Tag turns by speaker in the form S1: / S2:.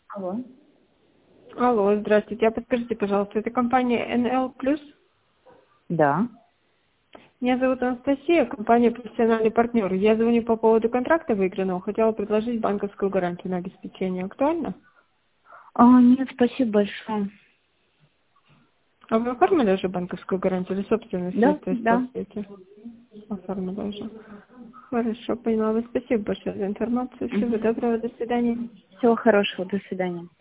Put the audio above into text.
S1: Алло.
S2: Алло, здравствуйте. А подскажите, пожалуйста, это компания НЛ+.
S1: Да.
S2: Меня зовут Анастасия, компания «Профессиональный партнер». Я звоню по поводу контракта выигранного. Хотела предложить банковскую гарантию на обеспечение. Актуально?
S1: Нет, спасибо большое.
S2: А вы оформили уже банковскую гарантию или собственные
S1: Да,
S2: средства
S1: да.
S2: используете? Оформили уже. Хорошо, поняла. Спасибо большое за информацию. Всего доброго, до свидания.
S1: Всего хорошего, до свидания.